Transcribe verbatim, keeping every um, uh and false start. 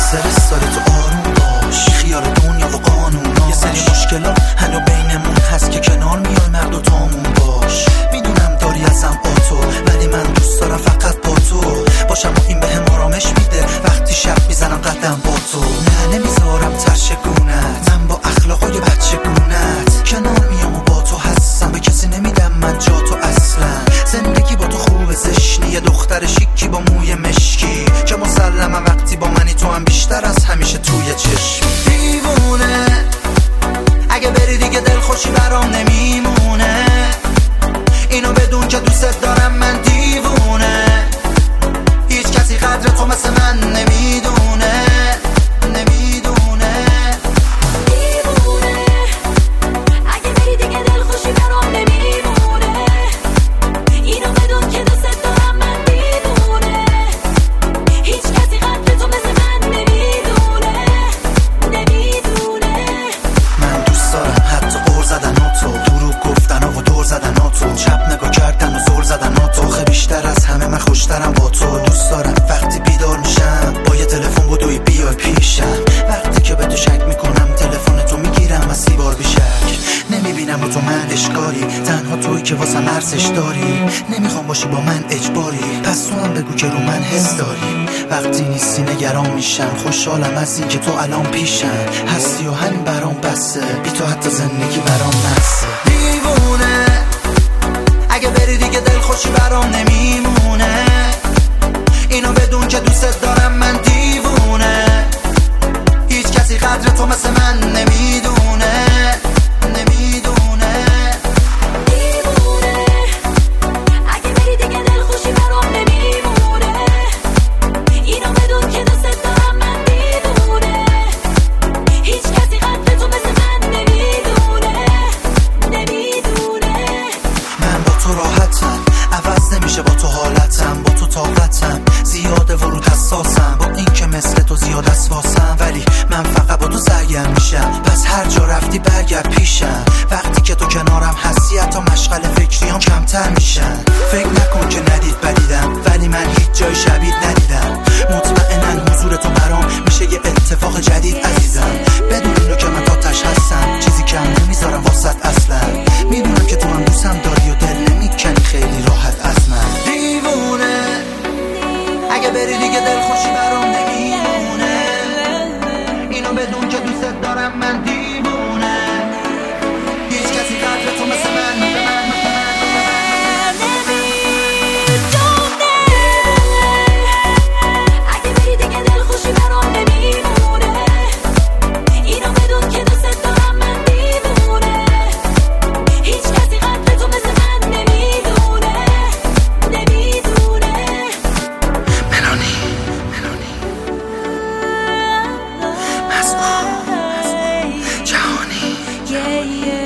استرس داره تو آروم باش، خیال دنیا و قانوناش. یه سری مشکلا هنو بینمون هست که کنار میای مرد و تامون باش. میدونم داری ازم آتو، ولی من دوست دارم فقط با تو باشم و این بهم آرامش میده وقتی شب میزنم قدم با تو. نه نمیذارم ترشگونت، من با اخلاقای بچگونت کنار میام و با تو هستم، به کسی نمیدم من جا تو اصلا. زندگی با تو خوبه زشنی، یه دختر شیکی با موی مشکی که مسلما وقتی با منی تو هم بیشتر از همیشه توی چشم. دیوونه اگه بری دیگه دل خوشی برام نمیمونه، اینو بدون که دوست دارم من دیوونه. هیچ کسی قدر تو مثل من نمیدونه نمیدونه. دیوونه اگه بری دیگه دل خوشی برام نمیمونه، اینو بدون که دوست دارم من دیوونه. هیچ کسی قدر تو مثل من نمیدونه نمیدونه. من دوست دارم حتی قور زدن ها تو، دروغ گفتن ها و دور زدن ها تو، چپ نگاه کردن و زور زدن ها تو. خیلی بیشتر از همه من خوشترم با تو. دوست دارم وقتی بیدار میشم با یه تلفن بدوی بیای پیشم، وقتی که به تو شک میکنم تلفن تو میگیرم و سی بار بیشک. نمیبینم رو تو من اشکالی، تنها توی که واسم ارزش داری. نمیخوام باشی با من اجباری، پس تو هم بگو که رو من حس داری. وقتی نیستی نگران میشم، خوشحالم از این که تو الان پیشم هستی و همین برام بسه، بی تو حتی زندگی برام نسه. دیوونه اگه بری دیگه دل خوشی برام نمیمونه، اینو بدون که دوست دارم من دیوونه. هیچ کسی قدر تو مثل من نمیدونه نمیدونه. دیوونه اگه بری دیگه دل خوشی برام نمیمونه، اینو بدون که دوست دارم من دیوونه. هیچ کسی قدر تو مثل من نمیدونه نمیدونه. من با تو راحتم، عوض نمیشه با تو حالتم، با تو طاقتم زیاده ورود حساسم، با این که مثل تو زیاد اسواسم، ولی من فقط با تو سرگرم میشم. پس هر جا رفتی برگرد پیشم، وقتی که تو کنارم هستی حتی مشغل فکریام کمتر میشن. فکر نکن که ندید بدیدم، ولی من هیچ جای شبیه ندیدم. مطمئنن حضور تو برام میشه یه اتفاق جدید عزیزم. بدون اینو که من تاتش هستم، چیزی کم نمیذارم واسط اصلا. میدونم که تو هم دوستم داری و دل نمیکنی خیلی راحت از من. دیوونه اگه بری دیگه دل خوشی برام نمیمونه، اینو بدون که دوست دارم من دیوونه. هیچ کسی قدر تو مثل من اگه بری دیگه دل خوشی برام نمیمونه، اینو بدون که دوست دارم من دیوونه. هیچ کسی قدر تو مثل من نمیدونه نمیدونه. ملانی ملانی مسئول جهانی.